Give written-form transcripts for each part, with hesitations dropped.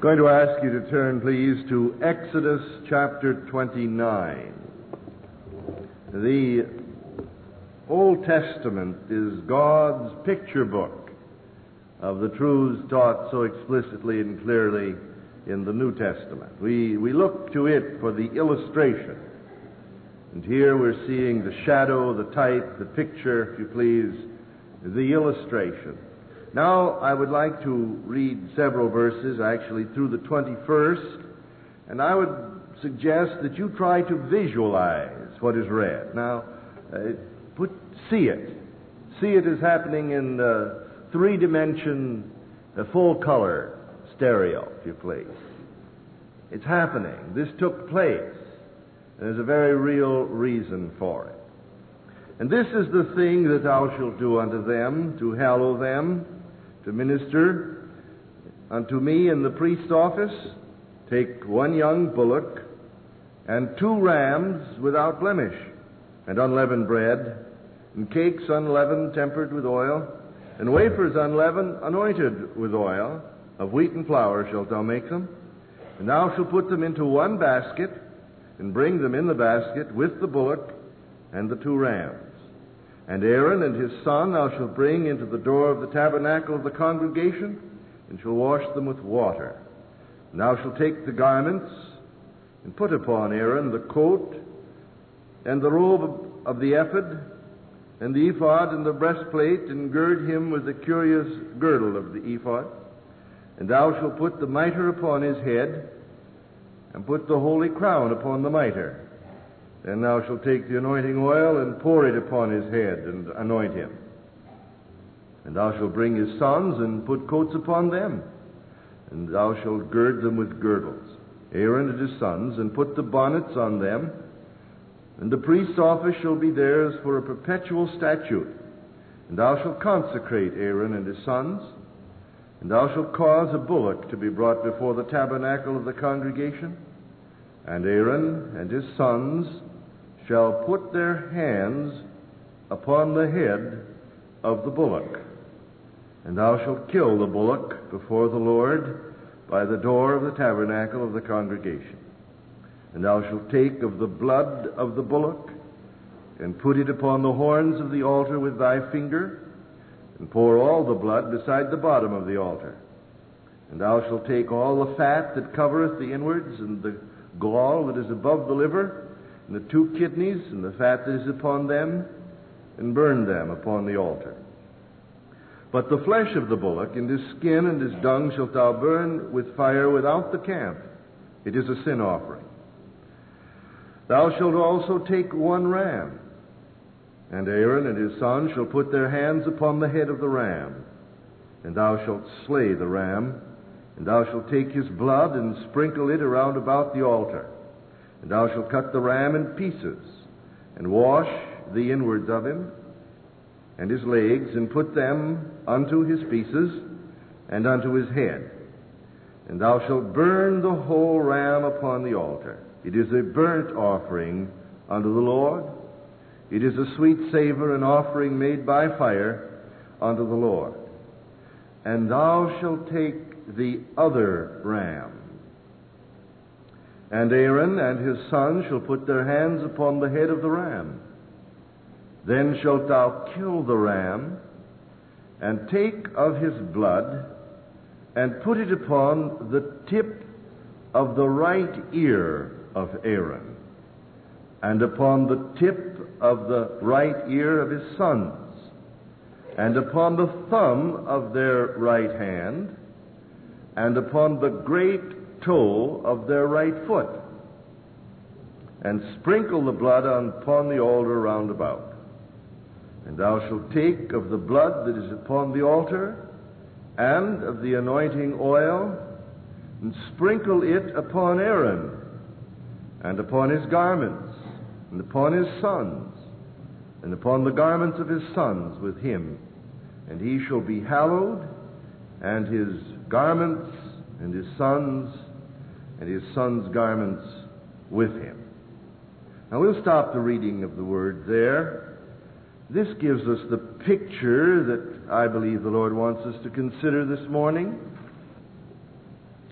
Going to ask you to turn, please, to Exodus chapter 29. The Old Testament is God's picture book of the truths taught so explicitly and clearly in the New Testament. We look to it for the illustration. And here we're seeing the shadow, the type, the picture, if you please, the illustration. Now, I would like to read several verses, actually through the 21st, and I would suggest that you try to visualize what is read. Now, see it. See it as happening in three-dimension, full-color stereo, if you please. It's happening. This took place. There's a very real reason for it. And this is the thing that thou shalt do unto them, to hallow them, to minister unto me in the priest's office. Take one young bullock and 2 rams without blemish, and unleavened bread, and cakes unleavened tempered with oil, and wafers unleavened anointed with oil. Of wheat and flour shalt thou make them. And thou shalt put them into one basket, and bring them in the basket with the bullock and the 2 rams. And Aaron and his son thou shalt bring into the door of the tabernacle of the congregation, and shalt wash them with water. And thou shalt take the garments, and put upon Aaron the coat, and the robe of the ephod, and the ephod, and the breastplate, and gird him with the curious girdle of the ephod. And thou shalt put the mitre upon his head, and put the holy crown upon the mitre. Then thou shalt take the anointing oil and pour it upon his head and anoint him. And thou shalt bring his sons and put coats upon them. And thou shalt gird them with girdles, Aaron and his sons, and put the bonnets on them. And the priest's office shall be theirs for a perpetual statute. And thou shalt consecrate Aaron and his sons. And thou shalt cause a bullock to be brought before the tabernacle of the congregation. And Aaron and his sons shall put their hands upon the head of the bullock. And thou shalt kill the bullock before the Lord by the door of the tabernacle of the congregation. And thou shalt take of the blood of the bullock, and put it upon the horns of the altar with thy finger, and pour all the blood beside the bottom of the altar. And thou shalt take all the fat that covereth the inwards, and the gall that is above the liver, and the 2 kidneys, and the fat that is upon them, and burn them upon the altar. But the flesh of the bullock, and his skin and his dung, shalt thou burn with fire without the camp. It is a sin offering. Thou shalt also take 1 ram, and Aaron and his sons shall put their hands upon the head of the ram. And thou shalt slay the ram, and thou shalt take his blood and sprinkle it around about the altar. And thou shalt cut the ram in pieces, and wash the inwards of him, and his legs, and put them unto his pieces, and unto his head. And thou shalt burn the whole ram upon the altar. It is a burnt offering unto the Lord. It is a sweet savor, an offering made by fire unto the Lord. And thou shalt take the other ram. And Aaron and his sons shall put their hands upon the head of the ram. Then shalt thou kill the ram, and take of his blood, and put it upon the tip of the right ear of Aaron, and upon the tip of the right ear of his sons, and upon the thumb of their right hand, and upon the great toe of their right foot, and sprinkle the blood upon the altar round about. And thou shalt take of the blood that is upon the altar, and of the anointing oil, and sprinkle it upon Aaron, and upon his garments, and upon his sons, and upon the garments of his sons with him. And he shall be hallowed, and his garments, and his sons' garments with him. Now we'll stop the reading of the word there. This gives us the picture that I believe the Lord wants us to consider this morning.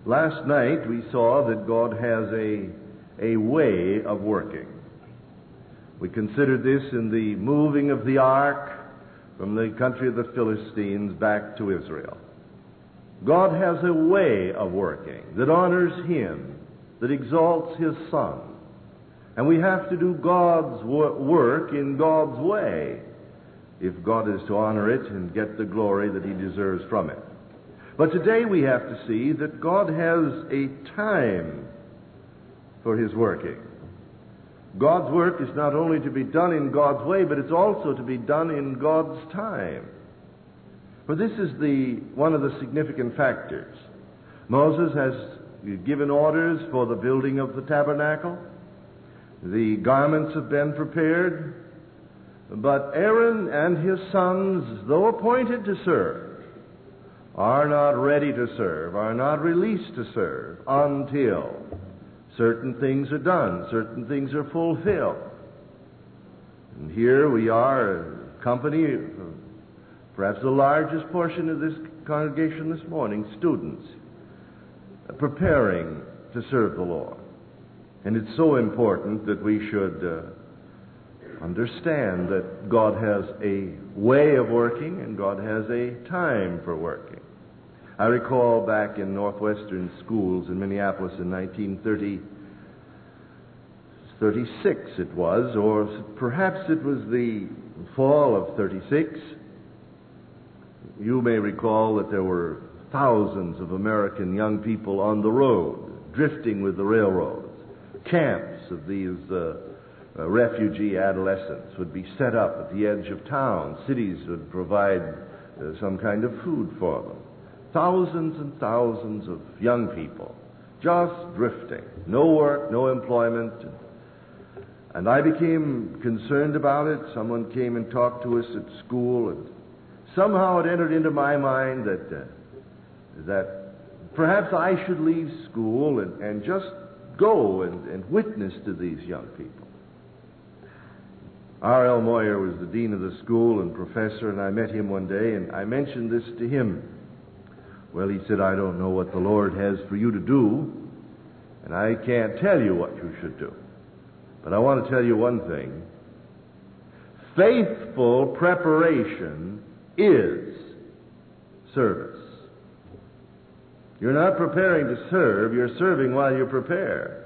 Last night we saw that God has a way of working. We considered this in the moving of the ark from the country of the Philistines back to Israel. God has a way of working that honors Him, that exalts His Son. And we have to do God's work in God's way if God is to honor it and get the glory that He deserves from it. But today we have to see that God has a time for His working. God's work is not only to be done in God's way, but it's also to be done in God's time. For this is one of the significant factors. Moses has given orders for the building of the tabernacle. The garments have been prepared. But Aaron and his sons, though appointed to serve, are not ready to serve, are not released to serve until certain things are done, certain things are fulfilled. And here we are, a company, perhaps the largest portion of this congregation this morning, students, preparing to serve the Lord. And it's so important that we should understand that God has a way of working and God has a time for working. I recall back in Northwestern schools in Minneapolis in 1936 it was, or perhaps it was the fall of 36. You may recall that there were thousands of American young people on the road, drifting with the railroads. Camps of these refugee adolescents would be set up at the edge of town. Cities would provide some kind of food for them. Thousands and thousands of young people just drifting. No work, no employment. And I became concerned about it. Someone came and talked to us at school, and somehow it entered into my mind that perhaps I should leave school and just go and witness to these young people. R.L. Moyer was the dean of the school and professor, and I met him one day, and I mentioned this to him. Well, he said, I don't know what the Lord has for you to do, and I can't tell you what you should do. But I want to tell you one thing. Faithful preparation is service. You're not preparing to serve, you're serving while you prepare.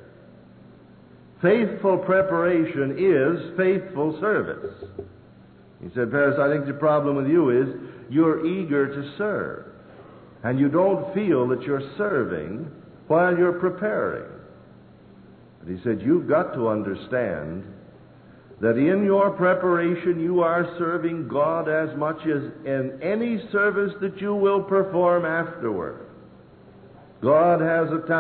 Faithful preparation is faithful service. He said, Paris, I think the problem with you is you're eager to serve, and you don't feel that you're serving while you're preparing. But he said, you've got to understand that in your preparation you are serving God as much as in any service that you will perform afterward. God has a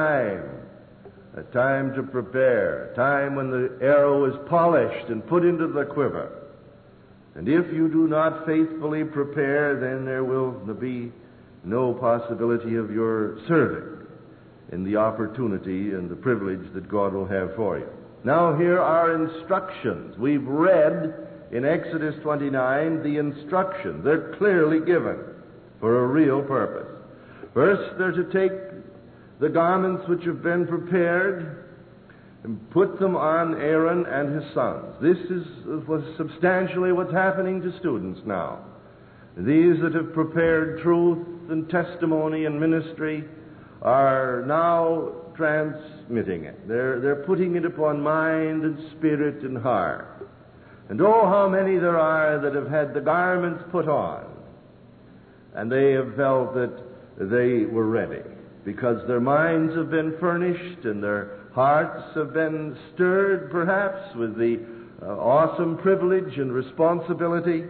time to prepare, a time when the arrow is polished and put into the quiver. And if you do not faithfully prepare, then there will be no possibility of your serving in the opportunity and the privilege that God will have for you. Now here are instructions. We've read in Exodus 29 the instructions. They're clearly given for a real purpose. First, they're to take the garments which have been prepared and put them on Aaron and his sons. This was substantially what's happening to students now. These that have prepared truth and testimony and ministry are now transmitting it. They're putting it upon mind and spirit and heart. And oh, how many there are that have had the garments put on, and they have felt that they were ready, because their minds have been furnished and their hearts have been stirred, perhaps, with the awesome privilege and responsibility.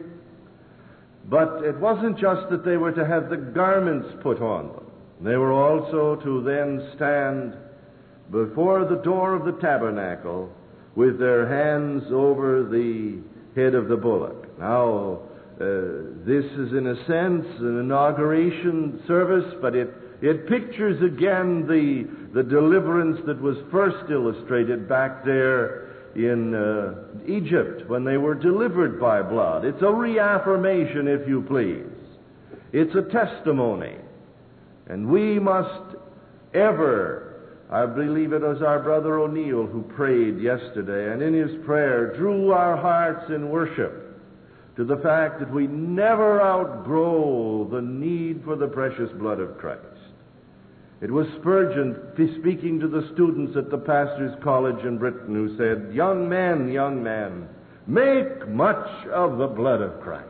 But it wasn't just that they were to have the garments put on them. They were also to then stand before the door of the tabernacle with their hands over the head of the bullock. Now, this is in a sense an inauguration service, but it pictures again the deliverance that was first illustrated back there in Egypt when they were delivered by blood. It's a reaffirmation, if you please. It's a testimony. And we must ever. I believe it was our brother O'Neill who prayed yesterday, and in his prayer drew our hearts in worship to the fact that we never outgrow the need for the precious blood of Christ. It was Spurgeon speaking to the students at the pastor's college in Britain who said, young men, make much of the blood of Christ.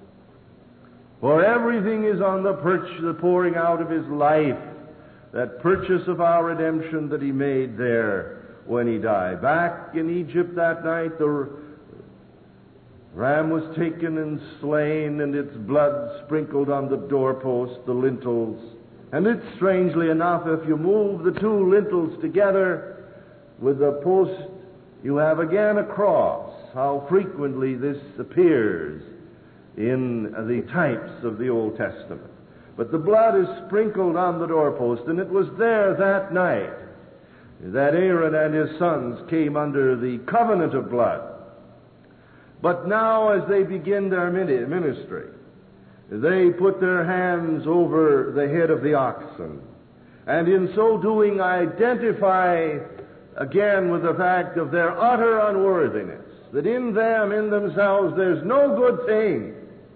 For everything is on the pouring out of his life, that purchase of our redemption that he made there when he died. Back in Egypt that night, the ram was taken and slain, and its blood sprinkled on the doorpost, the lintels. And it's strangely enough, if you move the two lintels together with the post, you have again a cross. How frequently this appears in the types of the Old Testament. But the blood is sprinkled on the doorpost, and it was there that night that Aaron and his sons came under the covenant of blood. But now, as they begin their ministry, they put their hands over the head of the oxen, and in so doing identify again with the fact of their utter unworthiness, that in them, in themselves, there's no good thing.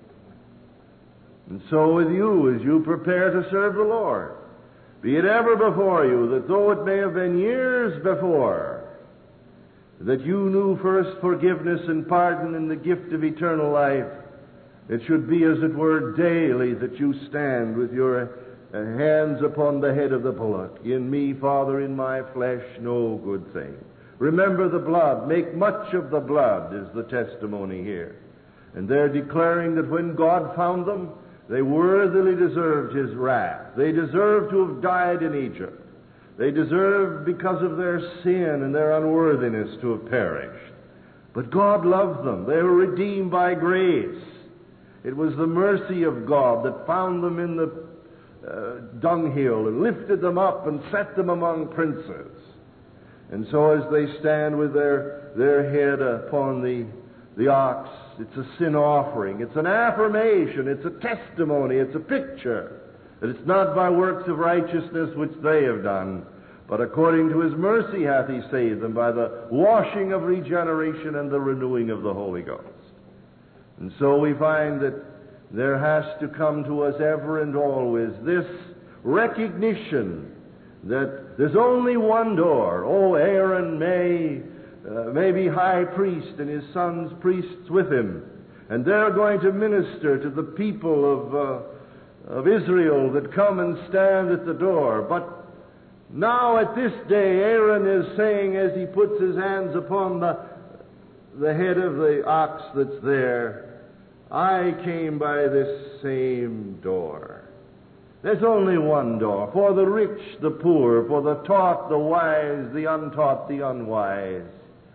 And so with you, as you prepare to serve the Lord, be it ever before you that though it may have been years before, that you knew first forgiveness and pardon and the gift of eternal life, it should be, as it were, daily that you stand with your hands upon the head of the bullock. In me, Father, in my flesh, no good thing. Remember the blood. Make much of the blood is the testimony here. And they're declaring that when God found them, they worthily deserved his wrath. They deserved to have died in Egypt. They deserved, because of their sin and their unworthiness, to have perished. But God loved them. They were redeemed by grace. It was the mercy of God that found them in the dunghill and lifted them up and set them among princes. And so as they stand with their head upon the ox, it's a sin offering. It's an affirmation. It's a testimony. It's a picture that it's not by works of righteousness which they have done, but according to his mercy hath he saved them by the washing of regeneration and the renewing of the Holy Ghost. And so we find that there has to come to us ever and always this recognition that there's only one door. Oh, Aaron may be high priest and his sons priests with him, and they're going to minister to the people of Israel that come and stand at the door. But now at this day, Aaron is saying, as he puts his hands upon the head of the ox that's there, I came by this same door. There's only one door, for the rich, the poor, for the taught, the wise, the untaught, the unwise.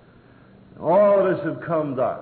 All of us have come thus.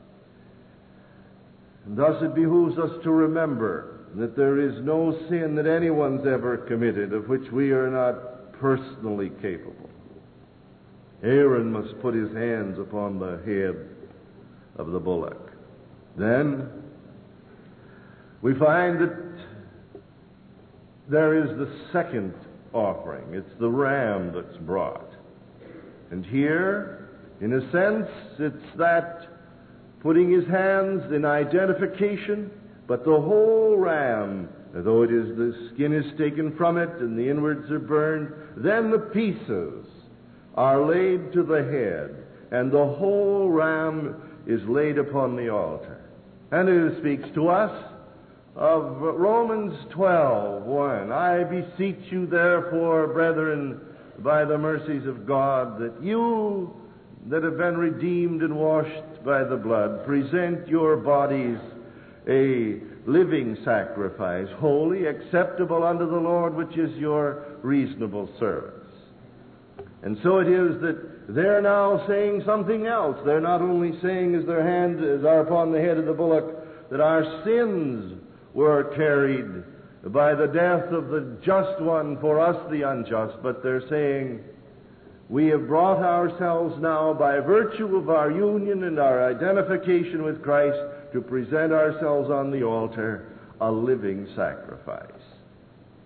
And thus it behooves us to remember that there is no sin that anyone's ever committed of which we are not personally capable. Aaron must put his hands upon the head of the bullock. Then we find that there is the second offering. It's the ram that's brought. And here, in a sense, it's that putting his hands in identification, but the whole ram, though it is the skin is taken from it and the inwards are burned, then the pieces are laid to the head, and the whole ram is laid upon the altar. And it speaks to us of Romans 12:1. I beseech you, therefore, brethren, by the mercies of God, that you that have been redeemed and washed by the blood, present your bodies a living sacrifice, holy, acceptable unto the Lord, which is your reasonable service. And so it is that they're now saying something else. They're not only saying, as their hands are upon the head of the bullock, that our sins were carried by the death of the just one for us, the unjust, but they're saying, we have brought ourselves now, by virtue of our union and our identification with Christ, to present ourselves on the altar a living sacrifice.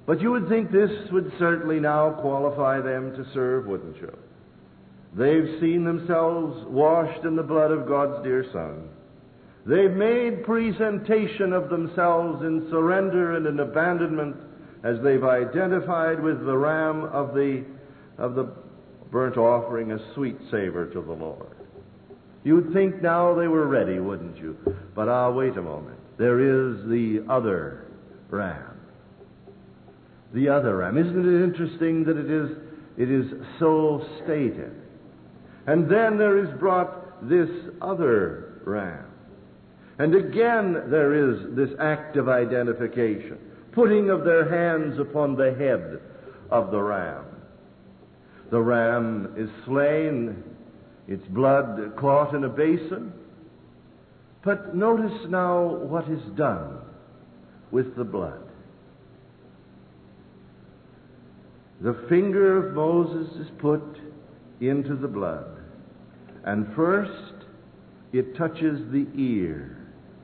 But you would think this would certainly now qualify them to serve, wouldn't you? They've seen themselves washed in the blood of God's dear Son. They've made presentation of themselves in surrender and in abandonment as they've identified with the ram of the burnt offering, a sweet savor to the Lord. You'd think now they were ready, wouldn't you? But wait a moment. There is the other ram. The other ram. Isn't it interesting that it is so stated? And then there is brought this other ram. And again there is this act of identification, putting of their hands upon the head of the ram. The ram is slain, its blood caught in a basin. But notice now what is done with the blood. The finger of Moses is put into the blood. And first, it touches the ear.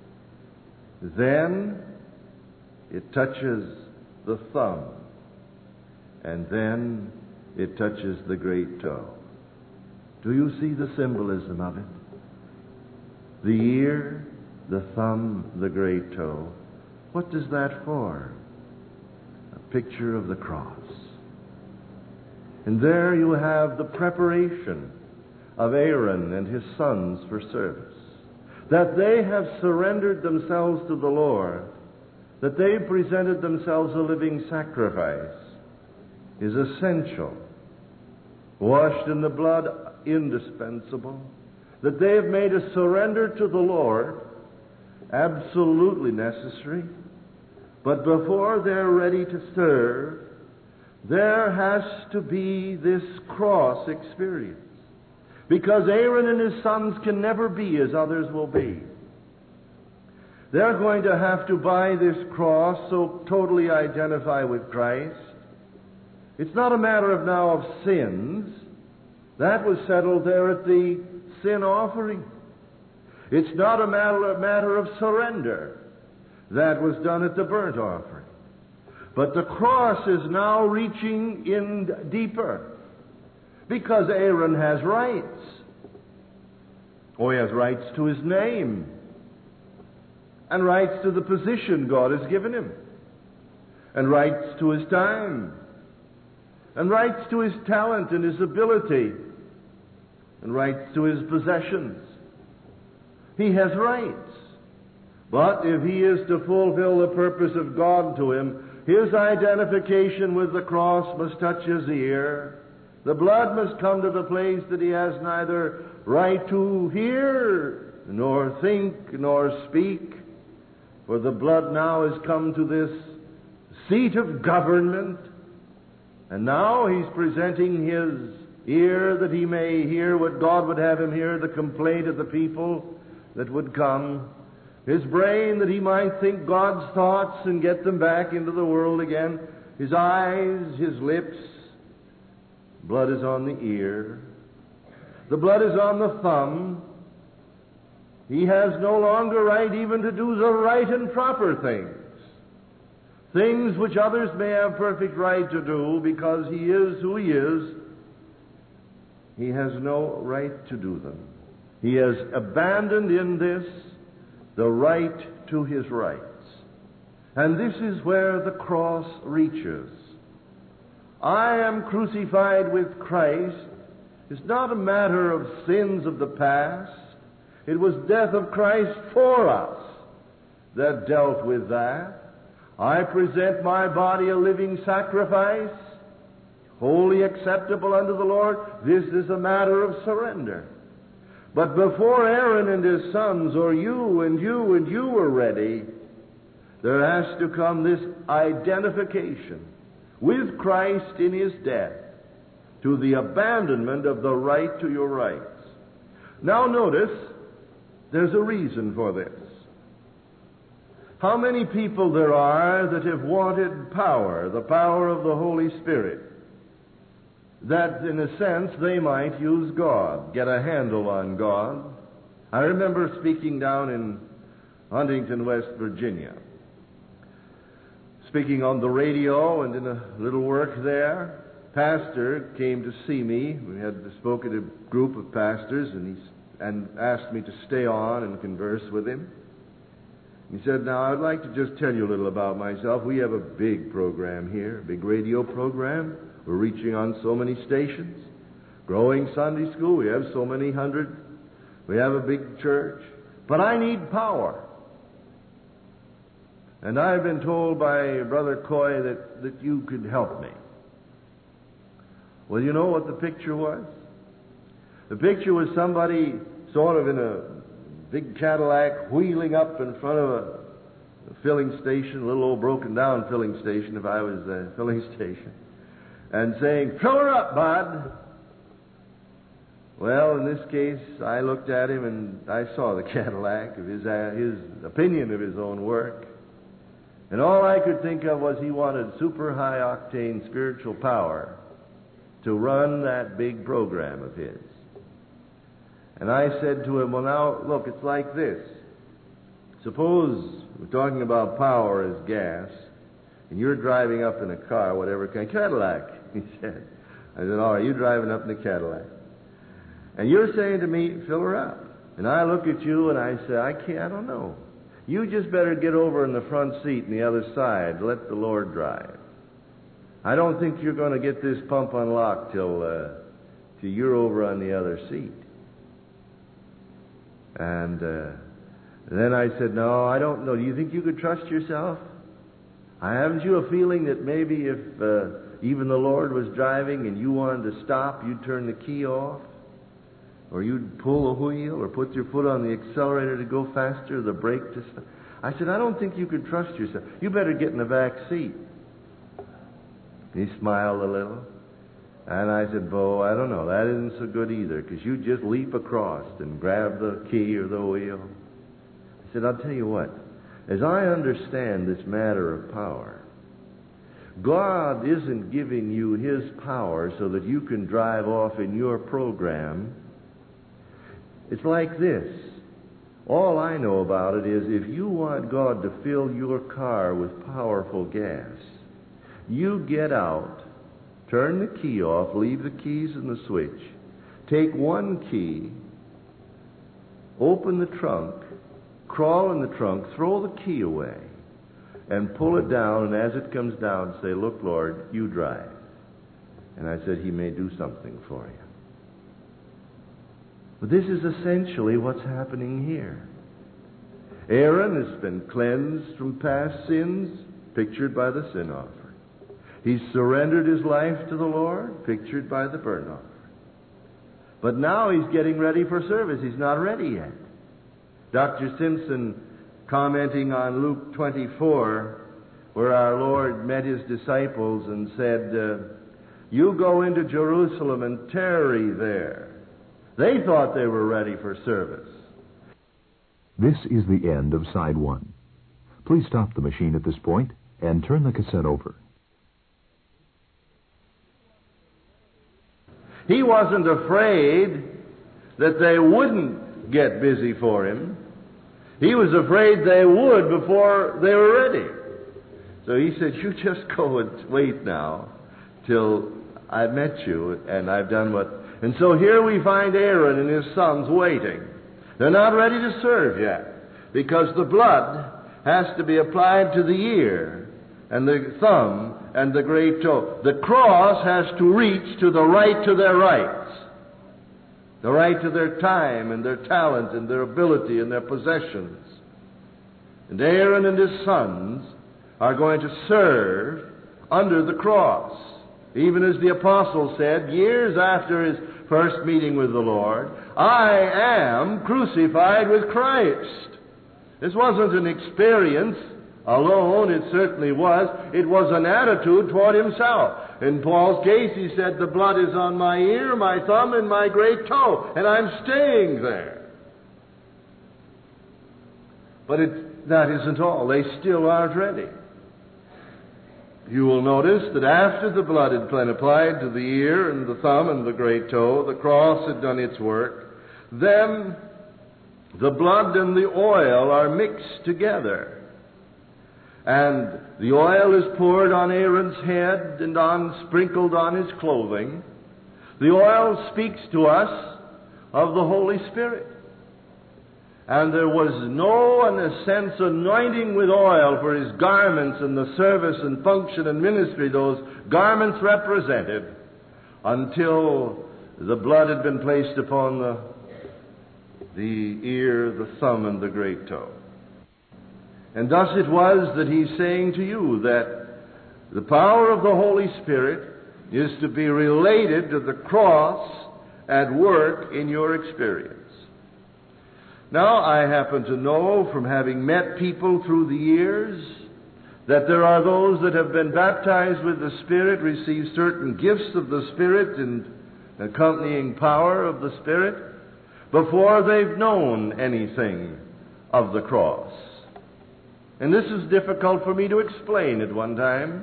Then, it touches the thumb. And then, it touches the great toe. Do you see the symbolism of it? The ear, the thumb, the great toe. What does that for? A picture of the cross. And there you have the preparation of Aaron and his sons for service. That they have surrendered themselves to the Lord, that they presented themselves a living sacrifice, is essential. Washed in the blood, indispensable. That they have made a surrender to the Lord, absolutely necessary. But before they're ready to serve, there has to be this cross experience. Because Aaron and his sons can never be as others will be. They're going to have to, by this cross, so totally identify with Christ. It's not a matter of now of sins. That was settled there at the sin offering. It's not a matter of surrender. That was done at the burnt offering. But the cross is now reaching in deeper. Because Aaron has rights. Oh, he has rights to his name. And rights to the position God has given him. And rights to his time. And rights to his talent and his ability. And rights to his possessions. He has rights. But if he is to fulfill the purpose of God to him, his identification with the cross must touch his ear. The blood must come to the place that he has neither right to hear, nor think, nor speak. For the blood now has come to this seat of government. And now he's presenting his ear that he may hear what God would have him hear, the complaint of the people that would come. His brain that he might think God's thoughts and get them back into the world again. His eyes, his lips. Blood is on the ear. The blood is on the thumb. He has no longer right even to do the right and proper things. Things which others may have perfect right to do because he is who he is. He has no right to do them. He has abandoned in this the right to his rights. And this is where the cross reaches. I am crucified with Christ is not a matter of sins of the past. It was death of Christ for us that dealt with that. I present my body a living sacrifice, wholly acceptable unto the Lord. This is a matter of surrender. But before Aaron and his sons, or you and you and you are ready, there has to come this identification with Christ in his death, to the abandonment of the right to your rights. Now notice, there's a reason for this. How many people there are that have wanted power, the power of the Holy Spirit, that in a sense they might use God, get a handle on God. I remember speaking down in Huntington, West Virginia. speaking on the radio and in a little work there. Pastor came to see me. We had spoken to a group of pastors, and asked me to stay on and converse with him. He said, now, I'd like to just tell you a little about myself. We have a big program here, a big radio program. We're reaching on so many stations. Growing Sunday school. We have so many hundred. We have a big church. But I need power. And I've been told by Brother Coy that you could help me. Well, you know what the picture was? The picture was somebody sort of in a big Cadillac wheeling up in front of a filling station, a little old broken down filling station if I was a filling station, and saying, "Fill her up, bud." Well, in this case, I looked at him and I saw the Cadillac of his opinion of his own work. And all I could think of was he wanted super high octane spiritual power to run that big program of his. And I said to him, well, now, look, it's like this. Suppose we're talking about power as gas, and you're driving up in a car, whatever kind, Cadillac, he said. I said, all right, you're driving up in a Cadillac. And you're saying to me, fill her up. And I look at you and I say, I don't know. You just better get over in the front seat on the other side. Let the Lord drive. I don't think you're going to get this pump unlocked till you're over on the other seat. And then I said, no, I don't know. Do you think you could trust yourself? Haven't you a feeling that maybe if even the Lord was driving and you wanted to stop, you'd turn the key off? Or you'd pull a wheel or put your foot on the accelerator to go faster, the brake to stop? I said, I don't think you could trust yourself. You better get in the back seat. He smiled a little. And I said, Bo, I don't know. That isn't so good either, because you just leap across and grab the key or the wheel. I said, I'll tell you what. As I understand this matter of power, God isn't giving you His power so that you can drive off in your program. It's like this. All I know about it is if you want God to fill your car with powerful gas, you get out, turn the key off, leave the keys in the switch, take one key, open the trunk, crawl in the trunk, throw the key away, and pull it down, and as it comes down, say, look, Lord, you drive. And I said, He may do something for you. But this is essentially what's happening here. Aaron has been cleansed from past sins, pictured by the sin offering. He's surrendered his life to the Lord, pictured by the burnt offering. But now he's getting ready for service. He's not ready yet. Dr. Simpson, commenting on Luke 24, where our Lord met His disciples and said, you go into Jerusalem and tarry there. They thought they were ready for service. This is the end of side one. Please stop the machine at this point and turn the cassette over. He wasn't afraid that they wouldn't get busy for Him. He was afraid they would before they were ready. So He said, you just go and wait now till I've met you and I've done what... And so here we find Aaron and his sons waiting. They're not ready to serve yet, because the blood has to be applied to the ear and the thumb and the great toe. The cross has to reach to the right to their rights, the right to their time and their talent and their ability and their possessions. And Aaron and his sons are going to serve under the cross. Even as the apostle said, years after his first meeting with the Lord, I am crucified with Christ. This wasn't an experience alone, it certainly was. It was an attitude toward himself. In Paul's case, he said, the blood is on my ear, my thumb, and my great toe, and I'm staying there. But that isn't all. They still aren't ready. You will notice that after the blood had been applied to the ear and the thumb and the great toe, the cross had done its work, then the blood and the oil are mixed together. and the oil is poured on Aaron's head and sprinkled on his clothing, the oil speaks to us of the Holy Spirit. And there was no, in a sense, anointing with oil for his garments and the service and function and ministry those garments represented until the blood had been placed upon the ear, the thumb, and the great toe. And thus it was that he's saying to you that the power of the Holy Spirit is to be related to the cross at work in your experience. Now, I happen to know from having met people through the years that there are those that have been baptized with the Spirit, received certain gifts of the Spirit and accompanying power of the Spirit before they've known anything of the cross. And this is difficult for me to explain at one time.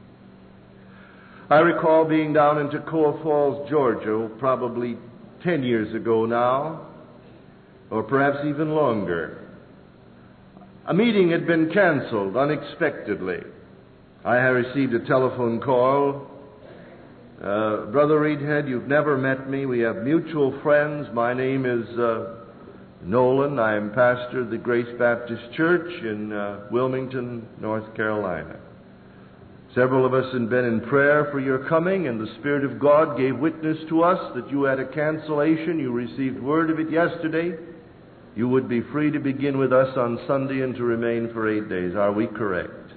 I recall being down in Toccoa Falls, Georgia, probably 10 years ago now, or perhaps even longer. A meeting had been canceled unexpectedly. I had received a telephone call. Brother Reedhead, you've never met me. We have mutual friends. My name is Nolan. I am pastor of the Grace Baptist Church in Wilmington, North Carolina. Several of us had been in prayer for your coming, and the Spirit of God gave witness to us that you had a cancellation. You received word of it yesterday. You would be free to begin with us on Sunday and to remain for 8 days. Are we correct?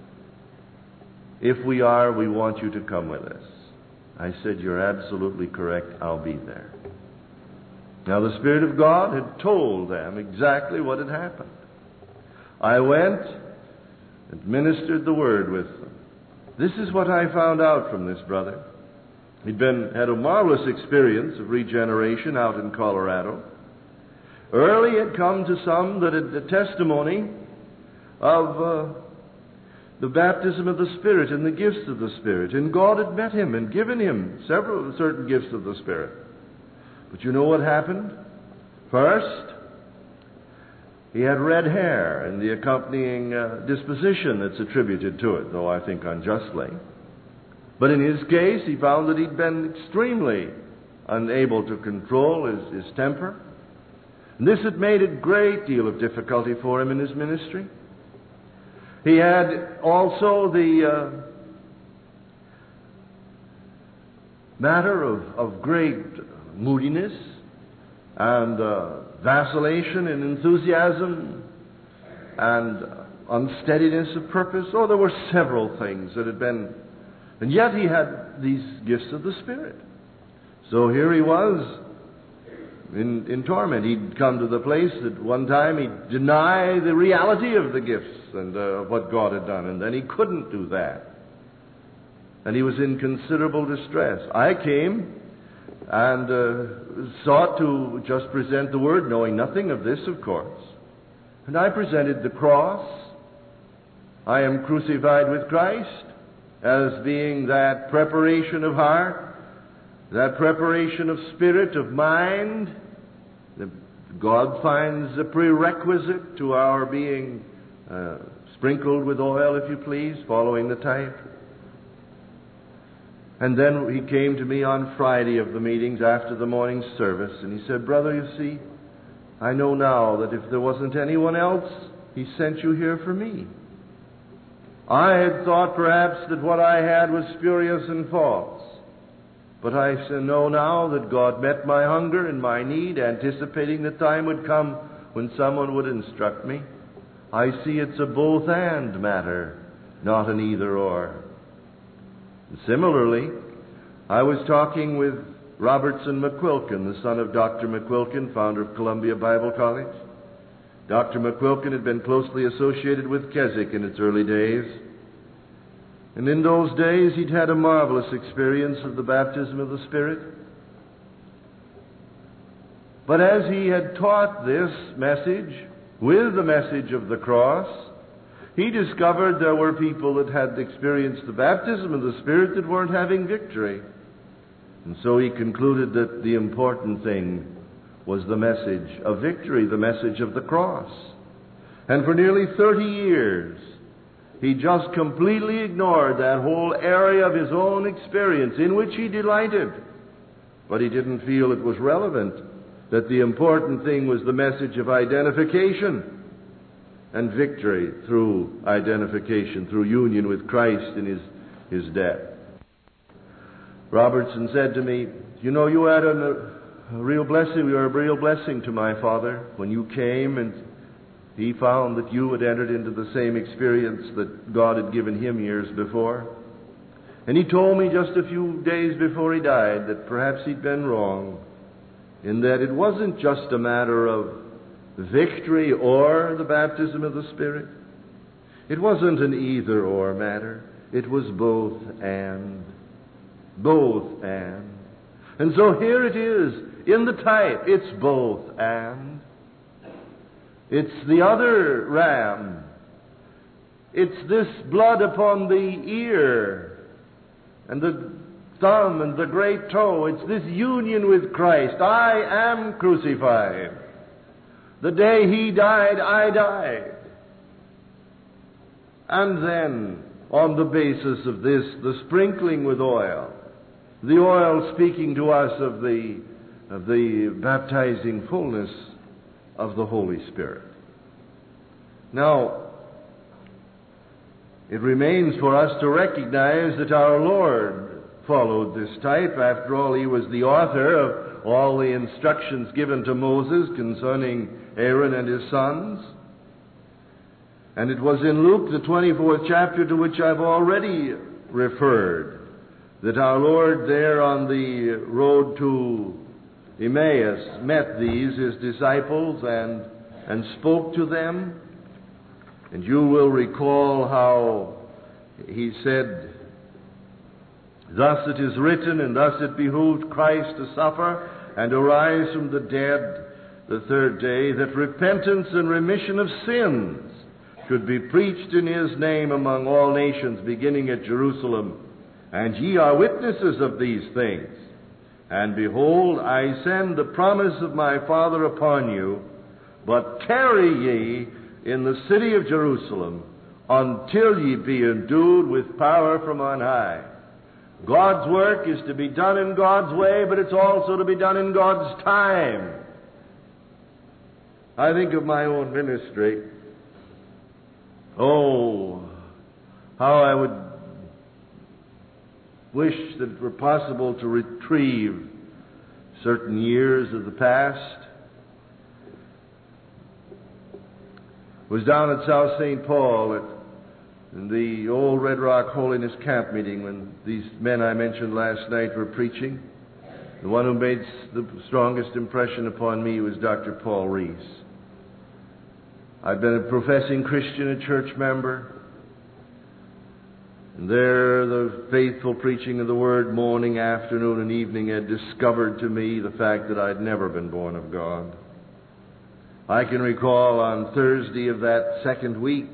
If we are, we want you to come with us. I said, you're absolutely correct. I'll be there. Now, the Spirit of God had told them exactly what had happened. I went and ministered the word with them. This is what I found out from this brother. He'd had a marvelous experience of regeneration out in Colorado. Early had come to some that had the testimony of the baptism of the Spirit and the gifts of the Spirit. And God had met him and given him certain gifts of the Spirit. But you know what happened? First, he had red hair and the accompanying disposition that's attributed to it, though I think unjustly. But in his case, he found that he'd been extremely unable to control his temper. And this had made a great deal of difficulty for him in his ministry. He had also the matter of great moodiness and vacillation in enthusiasm and unsteadiness of purpose. Oh, there were several things that had been... And yet he had these gifts of the Spirit. So here he was in torment. He'd come to the place that one time he'd deny the reality of the gifts and what God had done, and then he couldn't do that. And he was in considerable distress. I came and sought to just present the word, knowing nothing of this, of course. And I presented the cross. I am crucified with Christ as being that preparation of heart, that preparation of spirit, of mind, that God finds a prerequisite to our being sprinkled with oil, if you please, following the type. And then he came to me on Friday of the meetings after the morning service, and he said, "Brother, you see, I know now that if there wasn't anyone else, he sent you here for me. I had thought perhaps that what I had was spurious and false. But I know now that God met my hunger and my need, anticipating the time would come when someone would instruct me. I see it's a both-and matter, not an either-or." And similarly, I was talking with Robertson McQuilkin, the son of Dr. McQuilkin, founder of Columbia Bible College. Dr. McQuilkin had been closely associated with Keswick in its early days. And in those days, he'd had a marvelous experience of the baptism of the Spirit. But as he had taught this message with the message of the cross, he discovered there were people that had experienced the baptism of the Spirit that weren't having victory. And so he concluded that the important thing was the message of victory, the message of the cross. And for nearly 30 years, He just completely ignored that whole area of his own experience in which he delighted. But he didn't feel it was relevant, that the important thing was the message of identification and victory through identification, through union with Christ in his death. Robertson said to me, you know, you had a real blessing. You were a real blessing to my father when you came, and he found that you had entered into the same experience that God had given him years before. And he told me just a few days before he died that perhaps he'd been wrong, in that it wasn't just a matter of victory or the baptism of the Spirit. It wasn't an either-or matter. It was both and. Both and. And so here it is, in the type, it's both and. It's the other ram. It's this blood upon the ear and the thumb and the great toe. It's this union with Christ. I am crucified. The day he died, I died. And then, on the basis of this, the sprinkling with oil, the oil speaking to us of the baptizing fullness of the Holy Spirit. Now, it remains for us to recognize that our Lord followed this type. After all, he was the author of all the instructions given to Moses concerning Aaron and his sons. And it was in Luke, the 24th chapter, to which I've already referred, that our Lord there on the road to Emmaus met his disciples, and spoke to them. And you will recall how he said, thus it is written, and thus it behooved Christ to suffer and arise from the dead the third day, that repentance and remission of sins should be preached in his name among all nations, beginning at Jerusalem. And ye are witnesses of these things. And behold, I send the promise of my Father upon you, but tarry ye in the city of Jerusalem until ye be endued with power from on high. God's work is to be done in God's way, but it's also to be done in God's time. I think of my own ministry. Oh, how I would wish that it were possible to retrieve certain years of the past. Was down at South St. Paul in the old Red Rock Holiness Camp meeting when these men I mentioned last night were preaching. The one who made the strongest impression upon me was Dr. Paul Reese. I'd been a professing Christian, a church member. And there, the faithful preaching of the Word morning, afternoon, and evening had discovered to me the fact that I'd never been born of God. I can recall on Thursday of that second week,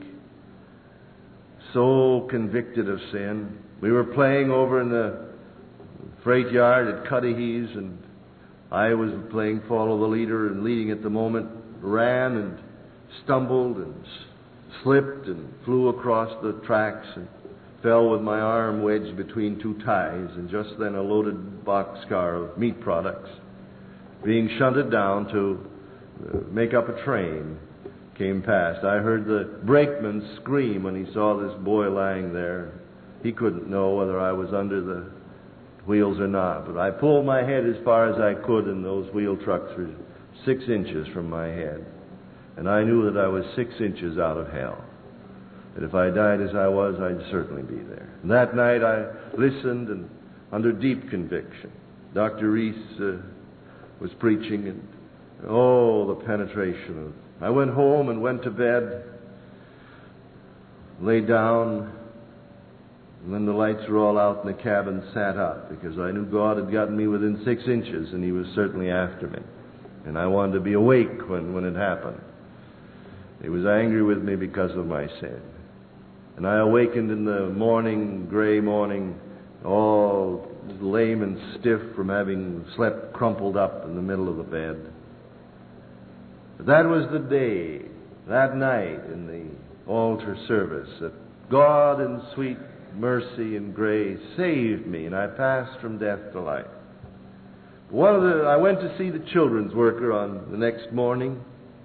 so convicted of sin. We were playing over in the freight yard at Cudahy's, and I was playing follow the leader, and leading at the moment, ran and stumbled and slipped and flew across the tracks and fell with my arm wedged between two ties, and just then a loaded boxcar of meat products being shunted down to make up a train came past. I heard the brakeman scream when he saw this boy lying there. He couldn't know whether I was under the wheels or not, but I pulled my head as far as I could, and those wheel trucks were 6 inches from my head. And I knew that I was 6 inches out of hell. That if I died as I was, I'd certainly be there. And that night I listened, and under deep conviction, Dr. Reese was preaching, and oh, the penetration of... I went home and went to bed, laid down, and then the lights were all out in the cabin, sat up, because I knew God had gotten me within 6 inches, and he was certainly after me. And I wanted to be awake when it happened. He was angry with me because of my sin. And I awakened in the morning, gray morning, all lame and stiff from having slept crumpled up in the middle of the bed. But that was the day, that night in the altar service at God in sweet mercy and grace saved me, and I passed from death to life. I went to see the children's worker on the next morning,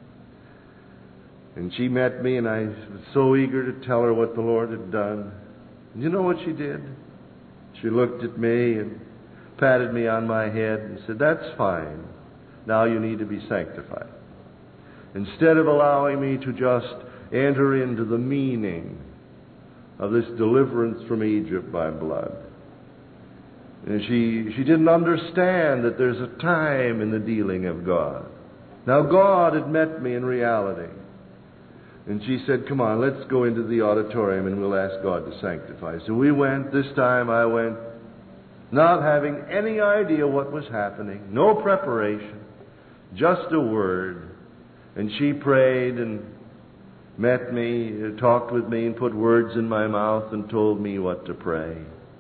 and she met me, and I was so eager to tell her what the Lord had done. And you know what she did? She looked at me and patted me on my head and said, "That's fine. Now you need to be sanctified." Instead of allowing me to just enter into the meaning of this deliverance from Egypt by blood. And she didn't understand that there's a time in the dealing of God. Now God had met me in reality. And she said, "Come on, let's go into the auditorium and we'll ask God to sanctify." So we went. This time I went not having any idea what was happening, no preparation, just a word. And she prayed and met me, talked with me, and put words in my mouth and told me what to pray.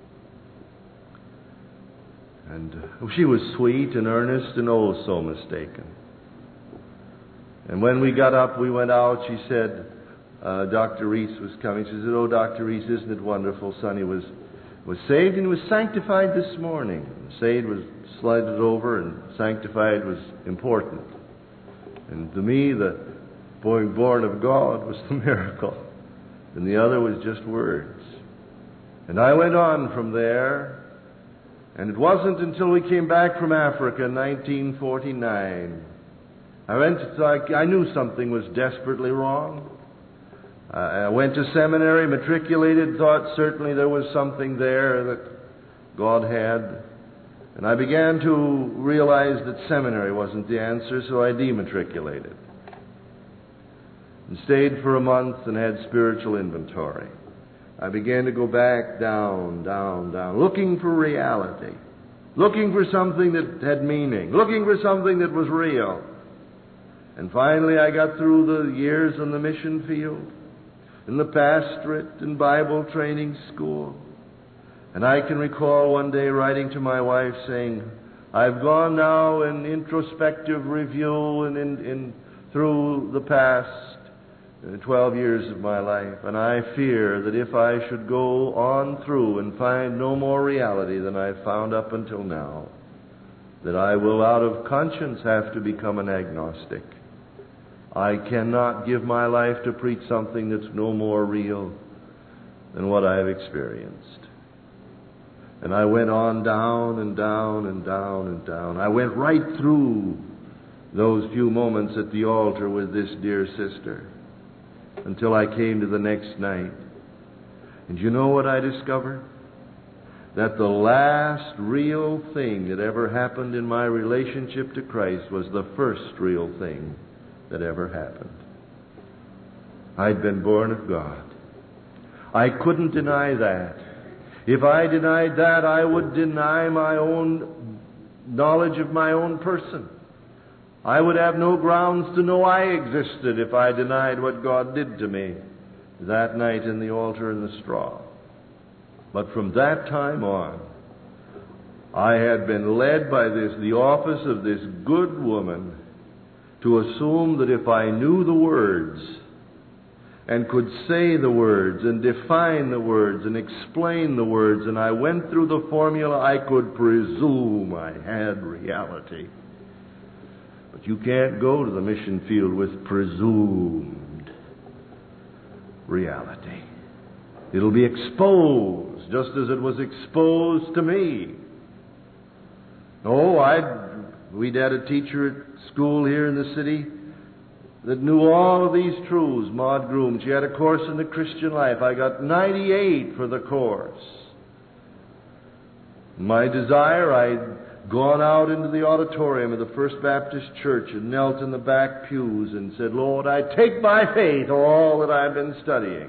And she was sweet and earnest and oh so mistaken. And when we got up, we went out, she said, Dr. Reese was coming. She said, "Oh, Dr. Reese, isn't it wonderful? Sonny was saved and was sanctified this morning." Saved was slided over and sanctified was important. And to me, the being born of God was the miracle. And the other was just words. And I went on from there. And it wasn't until we came back from Africa in 1949. I knew something was desperately wrong. I went to seminary, matriculated, thought certainly there was something there that God had. And I began to realize that seminary wasn't the answer, so I dematriculated. And stayed for a month and had spiritual inventory. I began to go back down, looking for reality, looking for something that had meaning, looking for something that was real. And finally I got through the years on the mission field, in the pastorate and Bible training school. And I can recall one day writing to my wife saying, "I've gone now in introspective review and through the past 12 years of my life, and I fear that if I should go on through and find no more reality than I've found up until now, that I will out of conscience have to become an agnostic. I cannot give my life to preach something that's no more real than what I've experienced." And I went on down and down and down and down. I went right through those few moments at the altar with this dear sister until I came to the next night. And you know what I discovered? That the last real thing that ever happened in my relationship to Christ was the first real thing that ever happened. I'd been born of God. I couldn't deny that. If I denied that, I would deny my own knowledge of my own person. I would have no grounds to know I existed if I denied what God did to me that night in the altar in the straw. But from that time on, I had been led by the office of this good woman to assume that if I knew the words and could say the words and define the words and explain the words, and I went through the formula, I could presume I had reality. But you can't go to the mission field with presumed reality. It'll be exposed, just as it was exposed to me. We'd had a teacher at school here in the city that knew all of these truths, Maud Groom. She had a course in the Christian life. I got 98 for the course. My desire, I'd gone out into the auditorium of the First Baptist Church and knelt in the back pews and said, "Lord, I take by faith all that I've been studying."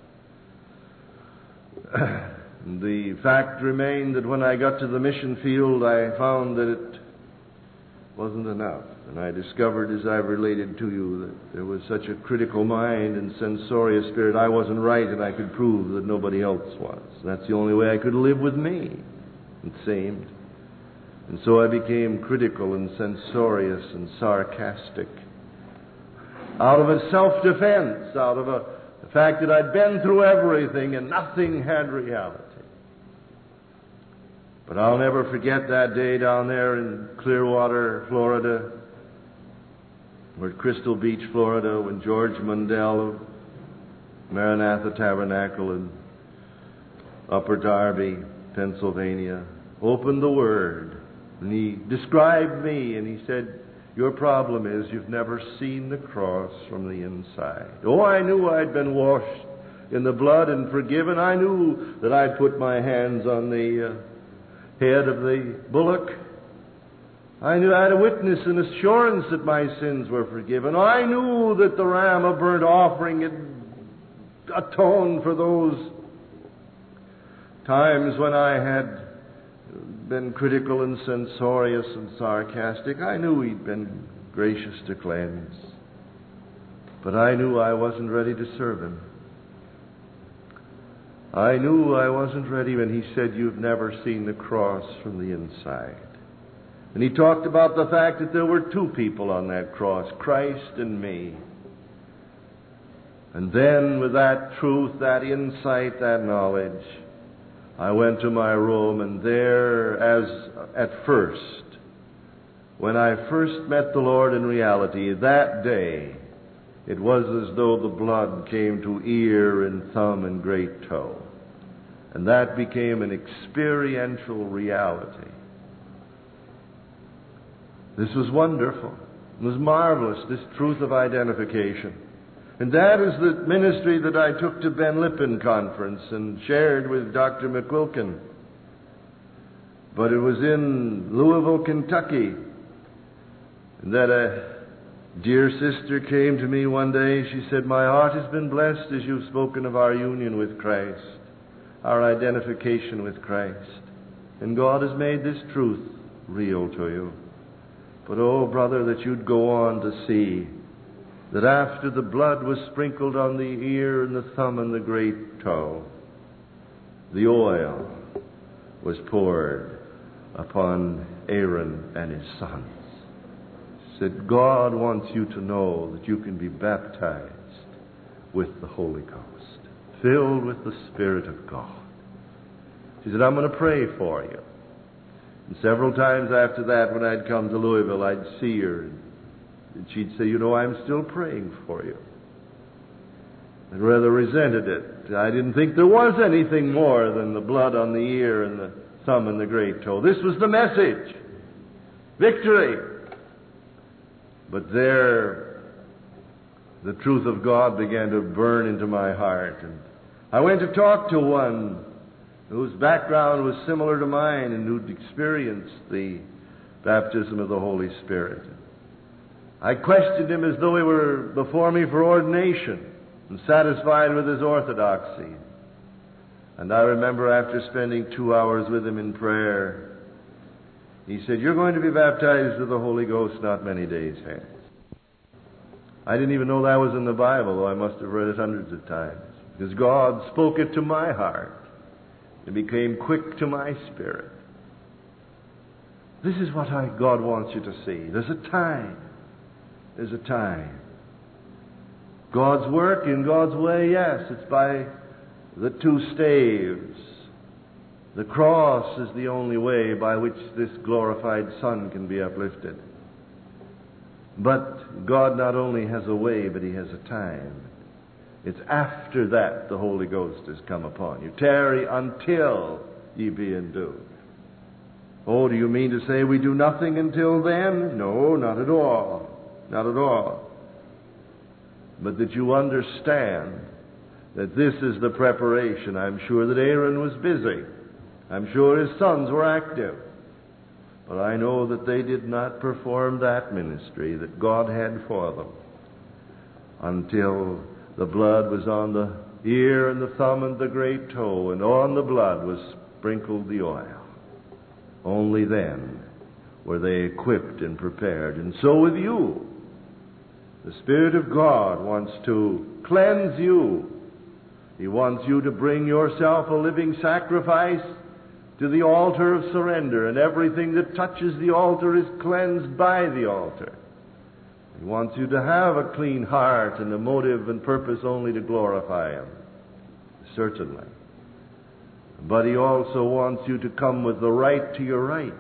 The fact remained that when I got to the mission field, I found that it wasn't enough. And I discovered, as I've related to you, that there was such a critical mind and censorious spirit. I wasn't right, and I could prove that nobody else was. That's the only way I could live with me, it seemed. And so I became critical and censorious and sarcastic. Out of a self-defense, out of a The fact that I'd been through everything and nothing had reality. But I'll never forget that day down there in Clearwater, Florida, or at Crystal Beach, Florida, when George Mundell of Maranatha Tabernacle in Upper Darby, Pennsylvania, opened the Word, and he described me, and he said, "Your problem is you've never seen the cross from the inside." Oh, I knew I'd been washed in the blood and forgiven. I knew that I'd put my hands on the head of the bullock. I knew I had a witness and assurance that my sins were forgiven. I knew that the ram of burnt offering had atoned for those times when I had been critical and censorious and sarcastic. I knew He'd been gracious to cleanse. But I knew I wasn't ready to serve Him. I knew I wasn't ready when He said, "You've never seen the cross from the inside." And He talked about the fact that there were two people on that cross, Christ and me. And then with that truth, that insight, that knowledge, I went to my room, and there, as at first, when I first met the Lord in reality, that day, it was as though the blood came to ear and thumb and great toe. And that became an experiential reality. This was wonderful. It was marvelous, this truth of identification. And that is the ministry that I took to Ben Lippen Conference and shared with Dr. McQuilkin. But it was in Louisville, Kentucky, that a dear sister came to me one day. She said, "My heart has been blessed as you've spoken of our union with Christ, our identification with Christ. And God has made this truth real to you. But, oh, brother, that you'd go on to see that after the blood was sprinkled on the ear and the thumb and the great toe, the oil was poured upon Aaron and his sons." He said, God wants you to know that you can be baptized with the Holy Ghost, filled with the Spirit of God. She said, "I'm going to pray for you." And several times after that, when I'd come to Louisville, I'd see her, and she'd say, "You know, I'm still praying for you." I rather resented it. I didn't think there was anything more than the blood on the ear and the thumb and the great toe. This was the message. Victory. But there, the truth of God began to burn into my heart. And I went to talk to one whose background was similar to mine and who'd experienced the baptism of the Holy Spirit. I questioned him as though he were before me for ordination and satisfied with his orthodoxy. And I remember after spending 2 hours with him in prayer, he said, "You're going to be baptized with the Holy Ghost not many days hence." I didn't even know that was in the Bible, though I must have read it hundreds of times, because God spoke it to my heart. It became quick to my spirit. This is what God wants you to see. There's a time. There's a time. God's work in God's way, yes, it's by the two staves. The cross is the only way by which this glorified Son can be uplifted. But God not only has a way, but He has a time. It's after that the Holy Ghost has come upon you. Tarry until ye be endued. Oh, do you mean to say we do nothing until then? No, not at all. Not at all. But that you understand that this is the preparation. I'm sure that Aaron was busy. I'm sure his sons were active. But I know that they did not perform that ministry that God had for them until the blood was on the ear and the thumb and the great toe, and on the blood was sprinkled the oil. Only then were they equipped and prepared. And so with you, the Spirit of God wants to cleanse you. He wants you to bring yourself a living sacrifice to the altar of surrender, and everything that touches the altar is cleansed by the altar. He wants you to have a clean heart and a motive and purpose only to glorify Him. Certainly. But He also wants you to come with the right to your rights.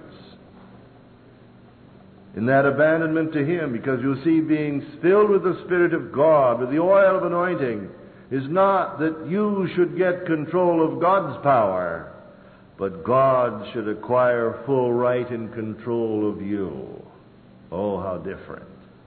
In that abandonment to Him, because you see, being filled with the Spirit of God, with the oil of anointing, is not that you should get control of God's power, but God should acquire full right and control of you. Oh, how different.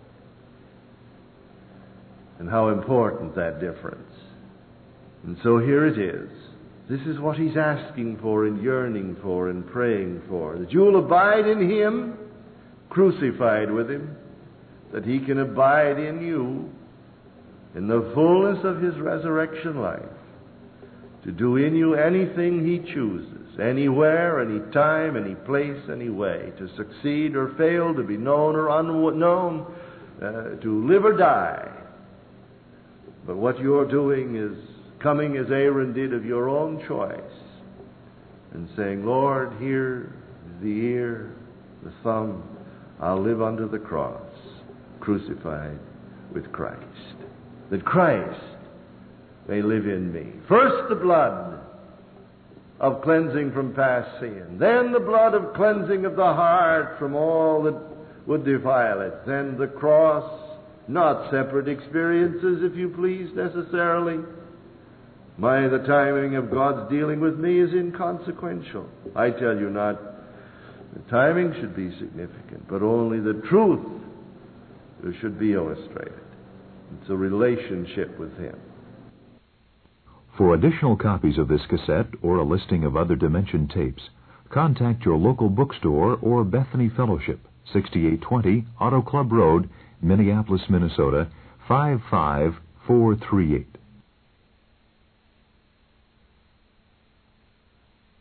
And how important that difference. And so here it is. This is what He's asking for and yearning for and praying for. That you'll abide in Him, crucified with Him, that He can abide in you in the fullness of His resurrection life, to do in you anything He chooses, anywhere, any time, any place, any way, to succeed or fail, to be known or unknown, to live or die. But what you're doing is coming as Aaron did of your own choice and saying, Lord, here is the ear, the thumb, I'll live under the cross, crucified with Christ. That Christ may live in me. First the blood of cleansing from past sin. Then the blood of cleansing of the heart from all that would defile it. Then the cross, not separate experiences, if you please, necessarily. The timing of God's dealing with me is inconsequential. I tell you not, the timing should be significant, but only the truth should be illustrated. It's a relationship with Him. For additional copies of this cassette or a listing of other Dimension tapes, contact your local bookstore or Bethany Fellowship, 6820 Auto Club Road, Minneapolis, Minnesota, 55438.